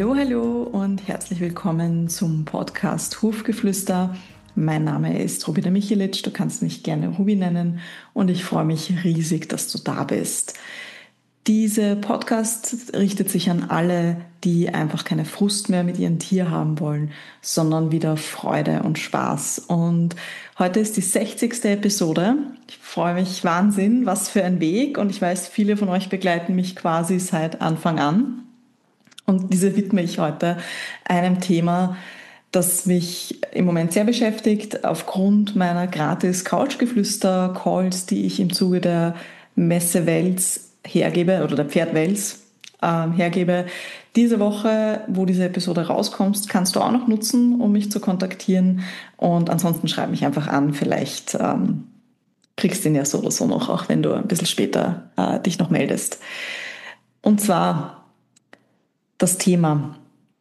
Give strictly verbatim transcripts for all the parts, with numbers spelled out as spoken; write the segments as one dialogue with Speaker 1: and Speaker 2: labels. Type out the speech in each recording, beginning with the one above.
Speaker 1: Hallo, hallo und herzlich willkommen zum Podcast Hufgeflüster. Mein Name ist Rubina Michelic, du kannst mich gerne Rubi nennen und ich freue mich riesig, dass du da bist. Dieser Podcast richtet sich an alle, die einfach keine Frust mehr mit ihrem Tier haben wollen, sondern wieder Freude und Spaß. Und heute ist die sechzigste Episode. Ich freue mich Wahnsinn, was für ein Weg. Und ich weiß, viele von euch begleiten mich quasi seit Anfang an. Und diese widme ich heute einem Thema, das mich im Moment sehr beschäftigt, aufgrund meiner gratis Couchgeflüster-Calls, die ich im Zuge der Messe Wels hergebe, oder der Pferd Wels äh, hergebe. Diese Woche, wo diese Episode rauskommt, kannst du auch noch nutzen, um mich zu kontaktieren. Und ansonsten schreib mich einfach an, vielleicht ähm, kriegst du ihn ja so oder so noch, auch wenn du ein bisschen später äh, dich noch meldest. Und zwar das Thema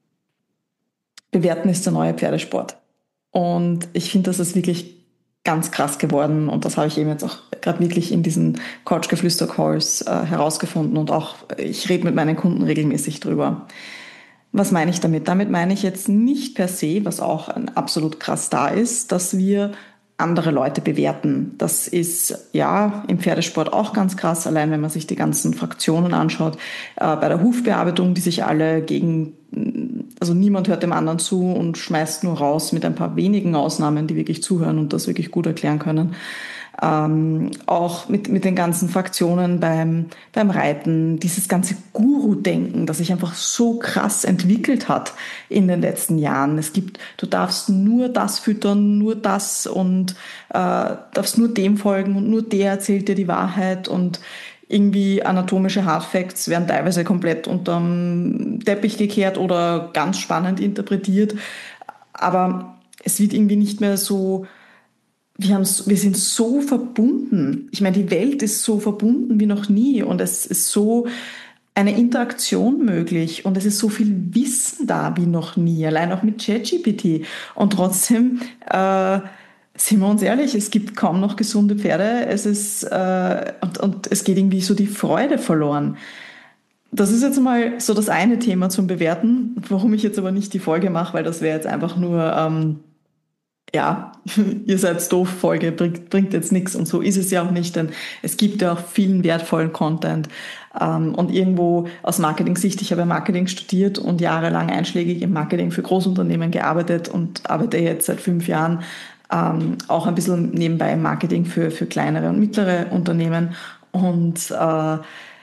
Speaker 1: Bewerten ist der neue Pferdesport. Und ich finde, das ist wirklich ganz krass geworden und das habe ich eben jetzt auch gerade wirklich in diesen Couchgeflüster-Calls äh, herausgefunden und auch ich rede mit meinen Kunden regelmäßig drüber. Was meine ich damit? Damit meine ich jetzt nicht per se, was auch ein absolut krass da ist, dass wir andere Leute bewerten. Das ist ja im Pferdesport auch ganz krass, allein wenn man sich die ganzen Fraktionen anschaut. Äh, bei der Hufbearbeitung, die sich alle gegen, also niemand hört dem anderen zu und schmeißt nur raus mit ein paar wenigen Ausnahmen, die wirklich zuhören und das wirklich gut erklären können. Ähm, auch mit, mit den ganzen Fraktionen beim, beim Reiten, dieses ganze Guru-Denken, das sich einfach so krass entwickelt hat in den letzten Jahren. Es gibt, du darfst nur das füttern, nur das und äh, darfst nur dem folgen und nur der erzählt dir die Wahrheit und irgendwie anatomische Hardfacts werden teilweise komplett unterm Teppich gekehrt oder ganz spannend interpretiert. Aber es wird irgendwie nicht mehr so, wir haben, wir sind so verbunden. Ich meine, die Welt ist so verbunden wie noch nie und es ist so eine Interaktion möglich und es ist so viel Wissen da wie noch nie, allein auch mit ChatGPT. Und trotzdem, äh, sind wir uns ehrlich, es gibt kaum noch gesunde Pferde. Es ist äh, und, und es geht irgendwie so die Freude verloren. Das ist jetzt mal so das eine Thema zum Bewerten, warum ich jetzt aber nicht die Folge mache, weil das wäre jetzt einfach nur ähm, ja, ihr seid doof, Folge bringt, bringt jetzt nichts und so ist es ja auch nicht, denn es gibt ja auch vielen wertvollen Content ähm, und irgendwo aus Marketing-Sicht, ich habe Marketing studiert und jahrelang einschlägig im Marketing für Großunternehmen gearbeitet und arbeite jetzt seit fünf Jahren ähm, auch ein bisschen nebenbei im Marketing für, für kleinere und mittlere Unternehmen und äh,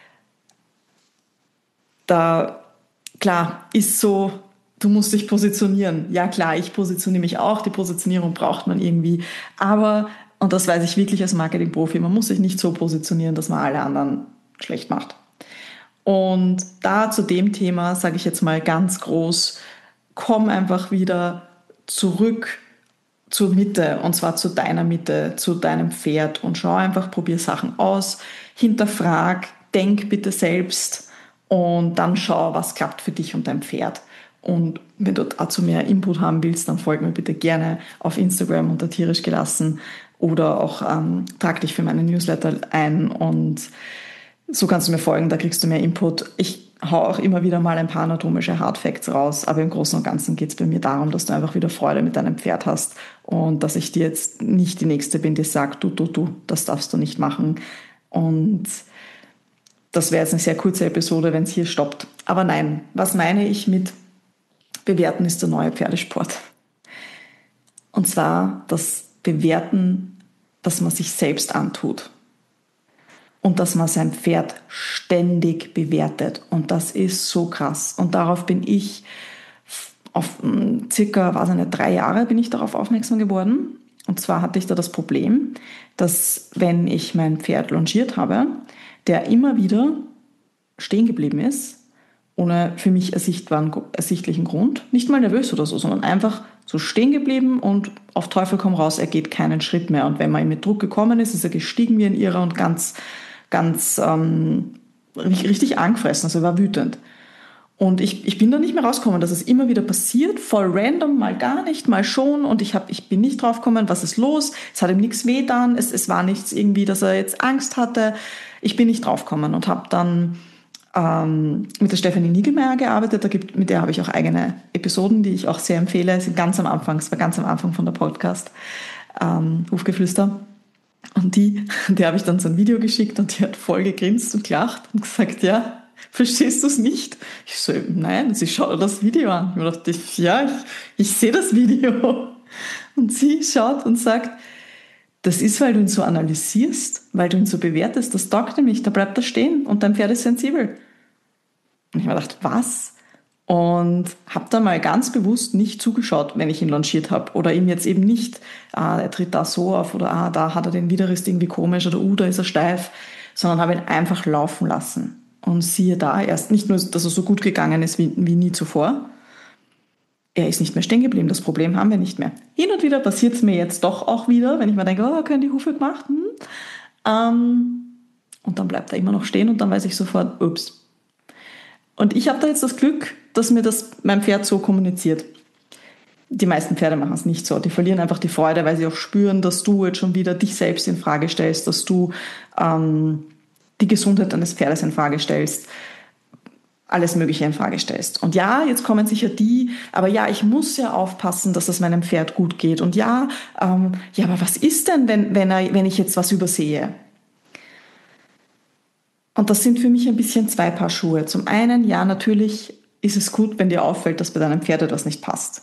Speaker 1: da, klar, ist so, du musst dich positionieren. Ja klar, ich positioniere mich auch, die Positionierung braucht man irgendwie. Aber, und das weiß ich wirklich als Marketing-Profi, man muss sich nicht so positionieren, dass man alle anderen schlecht macht. Und da zu dem Thema sage ich jetzt mal ganz groß, komm einfach wieder zurück zur Mitte, und zwar zu deiner Mitte, zu deinem Pferd und schau einfach, probier Sachen aus, hinterfrag, denk bitte selbst und dann schau, was klappt für dich und dein Pferd. Und wenn du dazu mehr Input haben willst, dann folg mir bitte gerne auf Instagram unter tierisch gelassen oder auch ähm, trag dich für meinen Newsletter ein und so kannst du mir folgen, da kriegst du mehr Input. Ich hau auch immer wieder mal ein paar anatomische Hardfacts raus, aber im Großen und Ganzen geht es bei mir darum, dass du einfach wieder Freude mit deinem Pferd hast und dass ich dir jetzt nicht die Nächste bin, die sagt, du, du, du, das darfst du nicht machen. Und das wäre jetzt eine sehr kurze Episode, wenn es hier stoppt. Aber nein, was meine ich mit Bewerten ist der neue Pferdesport? Und zwar das Bewerten, dass man sich selbst antut. Und dass man sein Pferd ständig bewertet. Und das ist so krass. Und darauf bin ich auf circa, weiß ich nicht, drei Jahre bin ich darauf aufmerksam geworden. Und zwar hatte ich da das Problem, dass wenn ich mein Pferd longiert habe, der immer wieder stehen geblieben ist, ohne für mich ersichtlichen Grund, nicht mal nervös oder so, sondern einfach so stehen geblieben und auf Teufel komm raus, er geht keinen Schritt mehr. Und wenn man ihm mit Druck gekommen ist, ist er gestiegen wie ein Irrer und ganz, ganz ähm, richtig angefressen, also er war wütend. Und ich, ich bin da nicht mehr rausgekommen, dass es immer wieder passiert, voll random, mal gar nicht, mal schon. Und ich, hab, ich bin nicht draufgekommen, was ist los, es hat ihm nichts wehgetan, es, es war nichts irgendwie, dass er jetzt Angst hatte. Ich bin nicht draufgekommen und habe dann ähm, mit der Stefanie Nigelmeier gearbeitet. Da gibt, mit der habe ich auch eigene Episoden, die ich auch sehr empfehle. Das sind ganz am Anfang, das war ganz am Anfang von der Podcast, ähm, Hufgeflüster. Und die, der habe ich dann so ein Video geschickt und die hat voll gegrinst und gelacht und gesagt, ja, verstehst du es nicht? Ich so, nein, sie schaut das Video an. Ich dachte, ja, ich, ich sehe das Video. Und sie schaut und sagt, das ist, weil du ihn so analysierst, weil du ihn so bewertest. Das taugt nämlich, da bleibt er stehen und dein Pferd ist sensibel. Und ich habe mir gedacht, was? Und habe da mal ganz bewusst nicht zugeschaut, wenn ich ihn lanciert habe. Oder ihm jetzt eben nicht, ah, er tritt da so auf oder ah, da hat er den Widerriss irgendwie komisch oder uh, da ist er steif, sondern habe ihn einfach laufen lassen. Und siehe da, erst nicht nur, dass er so gut gegangen ist wie, wie nie zuvor, er ist nicht mehr stehen geblieben, das Problem haben wir nicht mehr. Hin und wieder passiert es mir jetzt doch auch wieder, wenn ich mir denke, oh, können die Hufe gemacht? Hm. Ähm, und dann bleibt er immer noch stehen und dann weiß ich sofort, ups. Und ich habe da jetzt das Glück, dass mir das mein Pferd so kommuniziert. Die meisten Pferde machen es nicht so. Die verlieren einfach die Freude, weil sie auch spüren, dass du jetzt schon wieder dich selbst in Frage stellst, dass du ähm, die Gesundheit deines Pferdes in Frage stellst, alles Mögliche in Frage stellst. Und ja, jetzt kommen sicher die, aber ja, ich muss ja aufpassen, dass es meinem Pferd gut geht. Und ja, ähm, ja, aber was ist denn, wenn, wenn, er, wenn ich jetzt was übersehe? Und das sind für mich ein bisschen zwei Paar Schuhe. Zum einen, ja, natürlich ist es gut, wenn dir auffällt, dass bei deinem Pferd etwas nicht passt.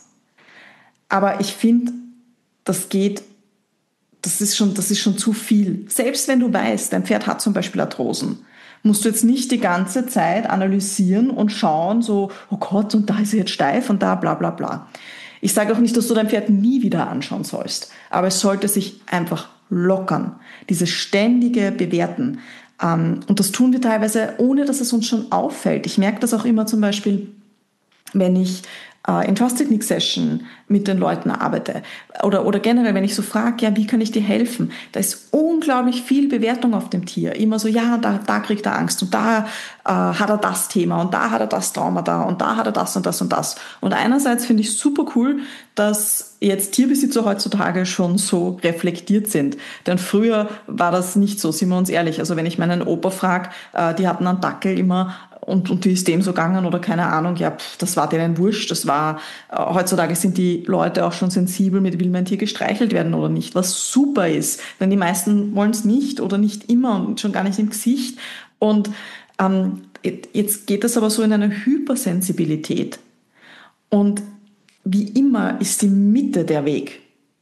Speaker 1: Aber ich finde, das geht, das ist schon, das ist schon zu viel. Selbst wenn du weißt, dein Pferd hat zum Beispiel Arthrosen, musst du jetzt nicht die ganze Zeit analysieren und schauen, so, oh Gott, und da ist er jetzt steif und da bla bla bla. Ich sage auch nicht, dass du dein Pferd nie wieder anschauen sollst, aber es sollte sich einfach lockern. Dieses ständige Bewerten. Und das tun wir teilweise, ohne dass es uns schon auffällt. Ich merke das auch immer zum Beispiel, wenn ich in Trust Technique Session mit den Leuten arbeite oder, oder generell, wenn ich so frage, ja, wie kann ich dir helfen? Da ist unglaublich viel Bewertung auf dem Tier. Immer so, ja, da, da kriegt er Angst und da äh, hat er das Thema und da hat er das Trauma da und da hat er das und das und das. Und einerseits finde ich super cool, dass jetzt Tierbesitzer heutzutage schon so reflektiert sind. Denn früher war das nicht so, sind wir uns ehrlich. Also wenn ich meinen Opa frage, äh, die hatten einen Dackel immer und, und die ist dem so gegangen oder keine Ahnung, ja, pf, das war denen wurscht. Das war, äh, heutzutage sind die Leute auch schon sensibel mit, will mein Tier gestreichelt werden oder nicht, was super ist. Denn die meisten wollen es nicht oder nicht immer und schon gar nicht im Gesicht. Und ähm, jetzt geht das aber so in eine Hypersensibilität. Und wie immer ist die Mitte der Weg.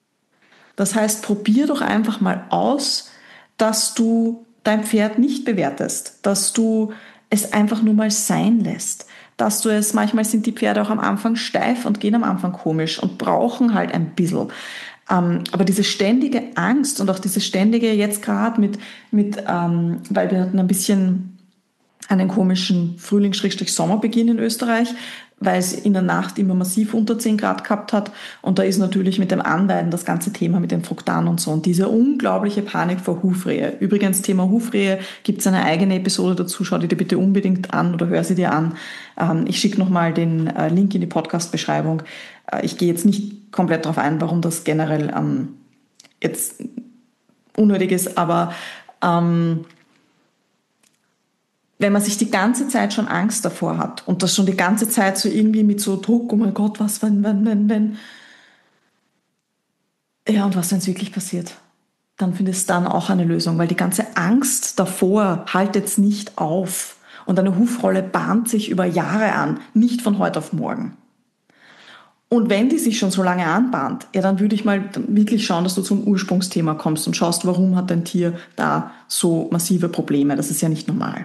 Speaker 1: Das heißt, probier doch einfach mal aus, dass du dein Pferd nicht bewertest, dass du es einfach nur mal sein lässt, dass du es, manchmal sind die Pferde auch am Anfang steif und gehen am Anfang komisch und brauchen halt ein bisschen. Ähm, aber diese ständige Angst und auch diese ständige, jetzt gerade mit, mit ähm, weil wir hatten ein bisschen einen komischen Frühling-Sommerbeginn in Österreich, weil es in der Nacht immer massiv unter zehn Grad gehabt hat. Und da ist natürlich mit dem Anweiden das ganze Thema mit den Fruktanen und so. Und diese unglaubliche Panik vor Hufrehe. Übrigens, Thema Hufrehe, gibt es eine eigene Episode dazu. Schau die dir bitte unbedingt an oder hör sie dir an. Ich schicke nochmal den Link in die Podcast-Beschreibung. Ich gehe jetzt nicht komplett darauf ein, warum das generell ähm, jetzt unnötig ist, aber ähm, wenn man sich die ganze Zeit schon Angst davor hat und das schon die ganze Zeit so irgendwie mit so Druck, oh mein Gott, was, wenn, wenn, wenn, wenn. Ja, und was, wenn es wirklich passiert? Dann findest du dann auch eine Lösung, weil die ganze Angst davor haltet es nicht auf. Und eine Hufrolle bahnt sich über Jahre an, nicht von heute auf morgen. Und wenn die sich schon so lange anbahnt, ja, dann würde ich mal wirklich schauen, dass du zum Ursprungsthema kommst und schaust, warum hat dein Tier da so massive Probleme. Das ist ja nicht normal.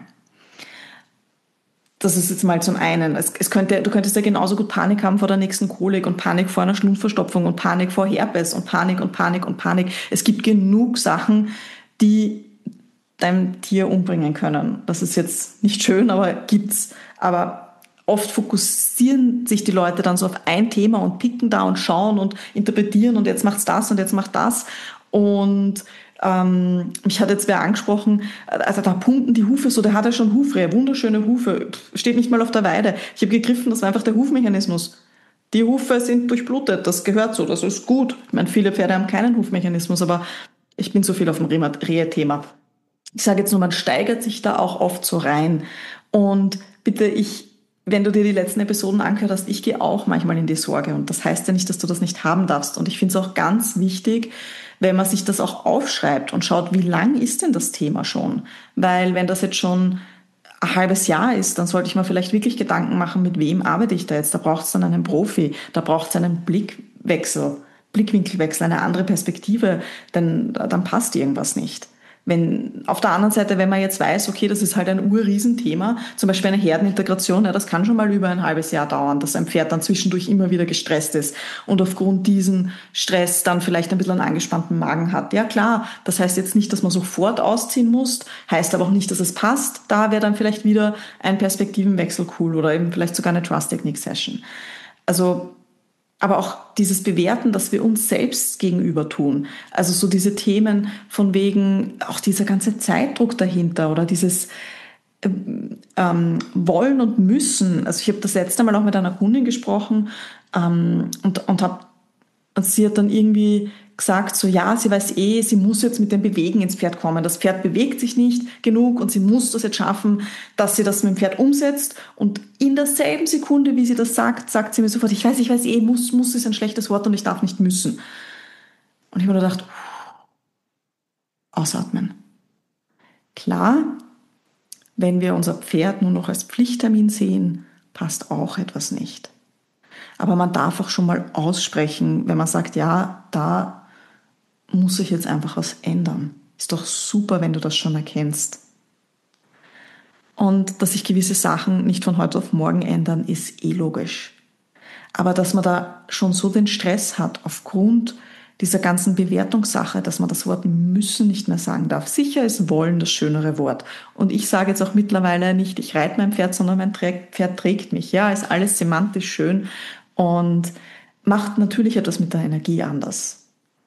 Speaker 1: Das ist jetzt mal zum einen. Es, es könnte, du könntest ja genauso gut Panik haben vor der nächsten Kolik und Panik vor einer Schlundverstopfung und Panik vor Herpes und Panik und Panik und Panik. Es gibt genug Sachen, die dein Tier umbringen können. Das ist jetzt nicht schön, aber gibt's. Aber oft fokussieren sich die Leute dann so auf ein Thema und picken da und schauen und interpretieren und jetzt macht's das und jetzt macht das. Und Ähm, mich hat jetzt wer angesprochen, also da pumpen die Hufe so, der hat ja schon Hufrehe, wunderschöne Hufe, steht nicht mal auf der Weide. Ich habe gegriffen, das war einfach der Hufmechanismus. Die Hufe sind durchblutet, das gehört so, das ist gut. Ich meine, viele Pferde haben keinen Hufmechanismus, aber ich bin so viel auf dem Rehe-Thema. Ich sage jetzt nur, man steigert sich da auch oft so rein Und bitte, ich, wenn du dir die letzten Episoden angehört hast, ich gehe auch manchmal in die Sorge. Und das heißt ja nicht, dass du das nicht haben darfst. Und ich finde es auch ganz wichtig, wenn man sich das auch aufschreibt und schaut, wie lang ist denn das Thema schon? Weil wenn das jetzt schon ein halbes Jahr ist, dann sollte ich mir vielleicht wirklich Gedanken machen, mit wem arbeite ich da jetzt? Da braucht es dann einen Profi, da braucht es einen Blickwechsel, Blickwinkelwechsel, eine andere Perspektive, denn dann passt irgendwas nicht. Wenn, auf der anderen Seite, wenn man jetzt weiß, okay, das ist halt ein Urriesenthema, zum Beispiel eine Herdenintegration, ja, das kann schon mal über ein halbes Jahr dauern, dass ein Pferd dann zwischendurch immer wieder gestresst ist und aufgrund diesen Stress dann vielleicht ein bisschen einen angespannten Magen hat. Ja klar, das heißt jetzt nicht, dass man sofort ausziehen muss, heißt aber auch nicht, dass es passt. Da wäre dann vielleicht wieder ein Perspektivenwechsel cool oder eben vielleicht sogar eine Trust-Technique-Session. Also aber auch dieses Bewerten, das wir uns selbst gegenüber tun. Also so diese Themen von wegen, auch dieser ganze Zeitdruck dahinter oder dieses ähm, Wollen und Müssen. Also ich habe das letzte Mal auch mit einer Kundin gesprochen ähm, und, und, hab, und sie hat dann irgendwie gesagt, so ja, sie weiß eh, sie muss jetzt mit dem Bewegen ins Pferd kommen. Das Pferd bewegt sich nicht genug und sie muss das jetzt schaffen, dass sie das mit dem Pferd umsetzt. Und in derselben Sekunde, wie sie das sagt, sagt sie mir sofort, ich weiß, ich weiß eh, muss, muss ist ein schlechtes Wort und ich darf nicht müssen. Und ich habe mir gedacht, ausatmen. Klar, wenn wir unser Pferd nur noch als Pflichttermin sehen, passt auch etwas nicht. Aber man darf auch schon mal aussprechen, wenn man sagt, ja, da muss ich jetzt einfach was ändern. Ist doch super, wenn du das schon erkennst. Und dass sich gewisse Sachen nicht von heute auf morgen ändern, ist eh logisch. Aber dass man da schon so den Stress hat aufgrund dieser ganzen Bewertungssache, dass man das Wort müssen nicht mehr sagen darf. Sicher ist wollen das schönere Wort. Und ich sage jetzt auch mittlerweile nicht, ich reite mein Pferd, sondern mein Pferd trägt mich. Ja, ist alles semantisch schön und macht natürlich etwas mit der Energie anders.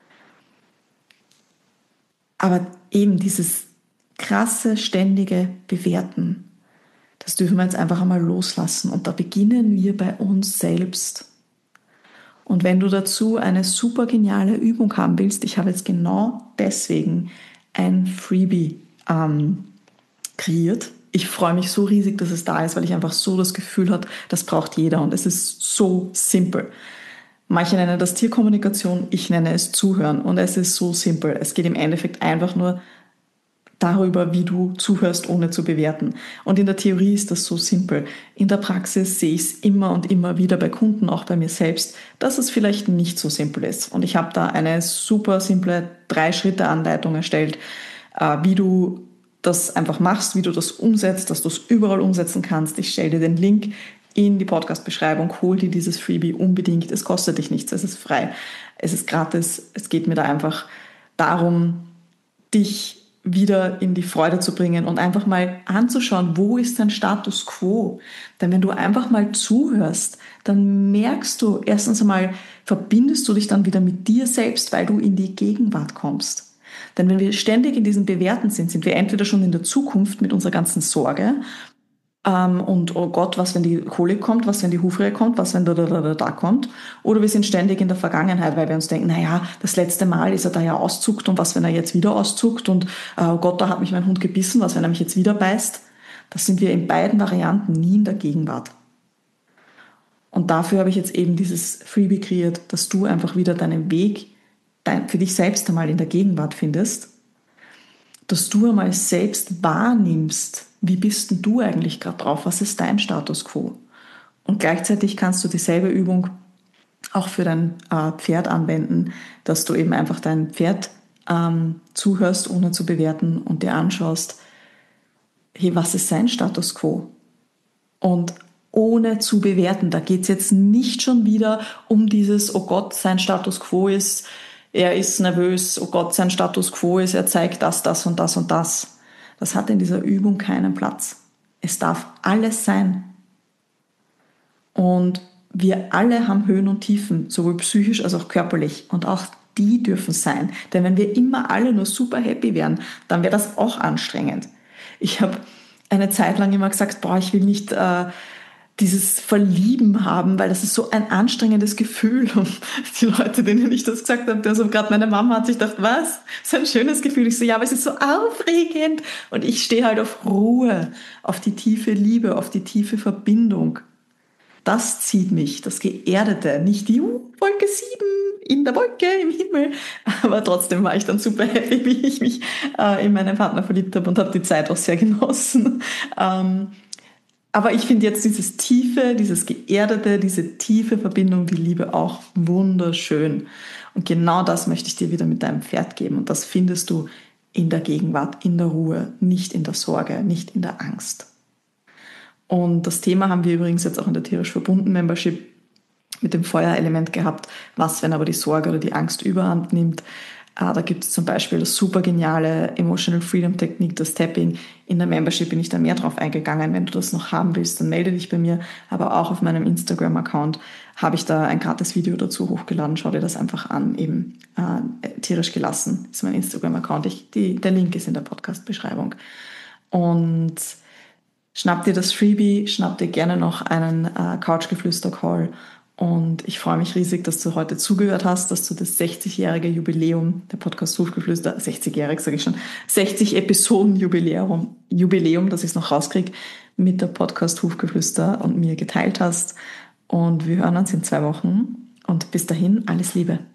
Speaker 1: Aber eben dieses krasse, ständige Bewerten, das dürfen wir jetzt einfach einmal loslassen. Und da beginnen wir bei uns selbst. Und wenn du dazu eine super geniale Übung haben willst, ich habe jetzt genau deswegen ein Freebie ähm, kreiert. Ich freue mich so riesig, dass es da ist, weil ich einfach so das Gefühl habe, das braucht jeder. Und es ist so simpel. Manche nennen das Tierkommunikation, ich nenne es Zuhören. Und es ist so simpel. Es geht im Endeffekt einfach nur darüber, wie du zuhörst, ohne zu bewerten. Und in der Theorie ist das so simpel. In der Praxis sehe ich es immer und immer wieder bei Kunden, auch bei mir selbst, dass es vielleicht nicht so simpel ist. Und ich habe da eine super simple Drei-Schritte-Anleitung erstellt, wie du das einfach machst, wie du das umsetzt, dass du es überall umsetzen kannst. Ich stelle dir den Link in die Podcast-Beschreibung, hol dir dieses Freebie unbedingt. Es kostet dich nichts, es ist frei, es ist gratis. Es geht mir da einfach darum, dich wieder in die Freude zu bringen und einfach mal anzuschauen, wo ist dein Status quo? Denn wenn du einfach mal zuhörst, dann merkst du, erstens einmal verbindest du dich dann wieder mit dir selbst, weil du in die Gegenwart kommst. Denn wenn wir ständig in diesem Bewerten sind, sind wir entweder schon in der Zukunft mit unserer ganzen Sorge ähm, und oh Gott, was wenn die Kolik kommt, was wenn die Hufrehe kommt, was wenn da, da, da, da kommt. Oder wir sind ständig in der Vergangenheit, weil wir uns denken, naja, das letzte Mal ist er da ja auszuckt und was wenn er jetzt wieder auszuckt und äh, oh Gott, da hat mich mein Hund gebissen, was wenn er mich jetzt wieder beißt. Das sind wir in beiden Varianten nie in der Gegenwart. Und dafür habe ich jetzt eben dieses Freebie kreiert, dass du einfach wieder deinen Weg dein, für dich selbst einmal in der Gegenwart findest, dass du einmal selbst wahrnimmst, wie bist denn du eigentlich gerade drauf, was ist dein Status quo? Und gleichzeitig kannst du dieselbe Übung auch für dein äh, Pferd anwenden, dass du eben einfach dein Pferd ähm, zuhörst, ohne zu bewerten und dir anschaust, hey, was ist sein Status quo? Und ohne zu bewerten, da geht es jetzt nicht schon wieder um dieses, oh Gott, sein Status quo ist, er ist nervös, oh Gott, sein Status quo ist, er zeigt das, das und das und das. Das hat in dieser Übung keinen Platz. Es darf alles sein. Und wir alle haben Höhen und Tiefen, sowohl psychisch als auch körperlich. Und auch die dürfen sein. Denn wenn wir immer alle nur super happy wären, dann wäre das auch anstrengend. Ich habe eine Zeit lang immer gesagt, boah, ich will nicht äh, dieses Verlieben haben, weil das ist so ein anstrengendes Gefühl. Und die Leute, denen ich das gesagt habe, also gerade meine Mama hat sich gedacht, was? So ein schönes Gefühl. Ich so, ja, aber es ist so aufregend. Und ich stehe halt auf Ruhe, auf die tiefe Liebe, auf die tiefe Verbindung. Das zieht mich, das Geerdete, nicht die uh, Wolke sieben in der Wolke im Himmel. Aber trotzdem war ich dann super happy, wie ich mich äh, in meinen Partner verliebt habe und habe die Zeit auch sehr genossen. Ähm, aber ich finde jetzt dieses Tiefe, dieses Geerdete, diese tiefe Verbindung, die Liebe auch wunderschön. Und genau das möchte ich dir wieder mit deinem Pferd geben. Und das findest du in der Gegenwart, in der Ruhe, nicht in der Sorge, nicht in der Angst. Und das Thema haben wir übrigens jetzt auch in der tierisch verbunden Membership mit dem Feuerelement gehabt. Was, wenn aber die Sorge oder die Angst überhand nimmt? Da gibt es zum Beispiel das super geniale Emotional Freedom Technik, das Tapping. In der Membership bin ich da mehr drauf eingegangen. Wenn du das noch haben willst, dann melde dich bei mir. Aber auch auf meinem Instagram-Account habe ich da ein gratis Video dazu hochgeladen. Schau dir das einfach an. Eben äh, tierisch gelassen ist mein Instagram-Account. Ich, die, der Link ist in der Podcast-Beschreibung. Und schnapp dir das Freebie, schnapp dir gerne noch einen äh, Couchgeflüster-Call. Und ich freue mich riesig, dass du heute zugehört hast, dass du das sechzigjährige Jubiläum der Podcast Hufgeflüster, sechzigjährig sage ich schon, sechzig Episoden Jubiläum, Jubiläum, dass ich es noch rauskriege, mit der Podcast Hufgeflüster und mir geteilt hast. Und wir hören uns in zwei Wochen. Und bis dahin, alles Liebe.